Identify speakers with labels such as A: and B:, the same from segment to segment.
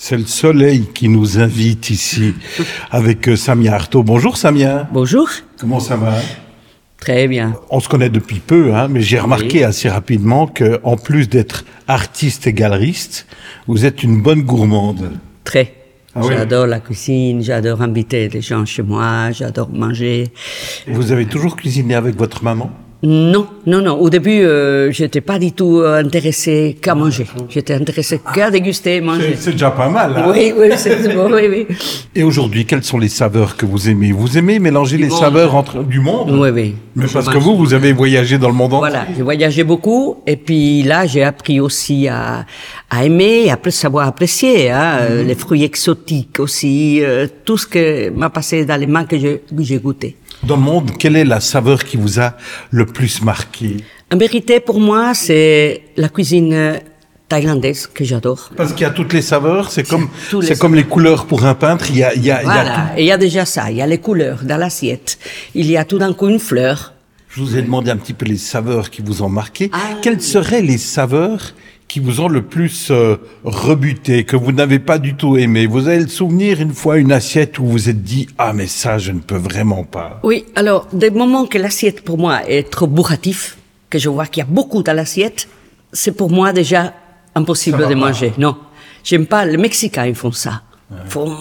A: C'est le soleil qui nous invite ici avec Samia Artaud. Bonjour Samia.
B: Bonjour.
A: Comment ça va?
B: Très bien.
A: On se connaît depuis peu, mais j'ai remarqué assez rapidement qu'en plus d'être artiste et galeriste, vous êtes une bonne gourmande.
B: Très.
A: Ah oui?
B: J'adore la cuisine, j'adore inviter les gens chez moi, j'adore manger.
A: Vous avez toujours cuisiné avec votre maman?
B: Non. Au début, j'étais pas du tout intéressée qu'à manger. J'étais intéressée qu'à déguster et manger.
A: C'est déjà pas mal. Hein?
B: Oui, c'est bon, oui.
A: Et aujourd'hui, quelles sont les saveurs que vous aimez? Vous aimez mélanger les
B: monde.
A: saveurs du monde?
B: Oui.
A: Mais parce que vous avez voyagé dans le monde entier.
B: Voilà, j'ai voyagé beaucoup et puis là, j'ai appris aussi à aimer, à savoir apprécier les fruits exotiques aussi, tout ce que m'a passé dans les mains que j'ai goûté.
A: Dans le monde, quelle est la saveur qui vous a le plus marqué?
B: En vérité, pour moi, c'est la cuisine thaïlandaise que j'adore.
A: Parce qu'il y a toutes les saveurs, c'est comme les couleurs pour un peintre, il y a
B: Voilà, et il y a déjà ça, il y a les couleurs dans l'assiette. Il y a tout d'un coup une fleur.
A: Je vous ai demandé un petit peu les saveurs qui vous ont marqué. Quelles seraient les saveurs qui vous ont le plus rebuté, que vous n'avez pas du tout aimé? Vous avez le souvenir une fois une assiette où vous vous êtes dit « Ah, mais ça, je ne peux vraiment pas ».
B: Oui, alors, des moments que l'assiette, pour moi, est trop bourratif, que je vois qu'il y a beaucoup dans l'assiette, c'est pour moi déjà impossible de manger. Non, j'aime pas. Les Mexicains, ils font ça. Ils font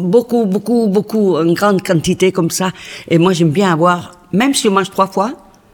B: beaucoup, en grande quantité comme ça. Et moi, j'aime bien avoir, même si on mange 3 fois,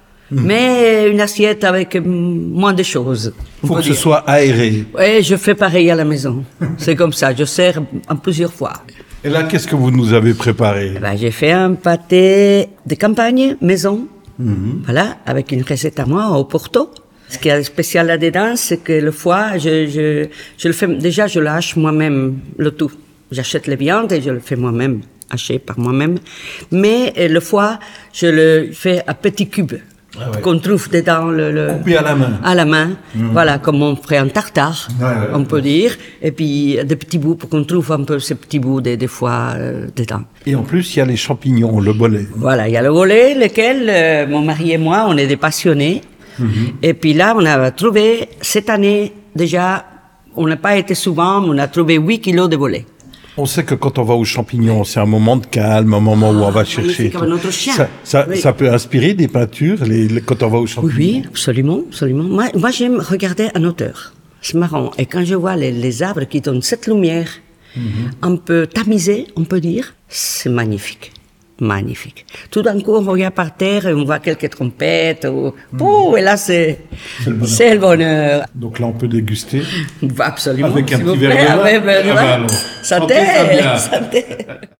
B: mais une assiette avec moins de choses.
A: Il faut que ce soit aéré.
B: Oui, je fais pareil à la maison. C'est comme ça, je sers en plusieurs fois.
A: Et là, qu'est-ce que vous nous avez préparé?
B: J'ai fait un pâté de campagne, maison, voilà, avec une recette à moi au Porto. Ce qui est spécial là-dedans, c'est que le foie, je le fais, déjà je le hache moi-même, le tout. J'achète les viandes et je le fais moi-même, haché par moi-même. Mais le foie, je le fais à petits cubes. Qu'on trouve dedans
A: coupé à la main.
B: À la main, voilà, comme on ferait un tartare, on peut dire. Et puis des petits bouts pour qu'on trouve un peu ces petits bouts des fois dedans.
A: Et en plus, il y a les champignons, le bolet.
B: Voilà, il y a le bolet, lequel mon mari et moi, on est des passionnés. Et puis là, on a trouvé cette année déjà, on n'a pas été souvent, mais on a trouvé 8 kilos de bolet.
A: On sait que quand on va aux champignons, c'est un moment de calme, un moment où on va chercher.
B: C'est comme notre chien.
A: Ça peut inspirer des peintures quand on va aux champignons.
B: Oui, absolument. Moi, j'aime regarder un auteur. C'est marrant. Et quand je vois les arbres qui donnent cette lumière, un peu tamisée, on peut dire, c'est magnifique. Magnifique. Tout d'un coup, on regarde par terre et on voit quelques trompettes. Et là, c'est le bonheur.
A: Donc là, on peut déguster.
B: Absolument.
A: Avec un petit verre de vin.
B: Santé.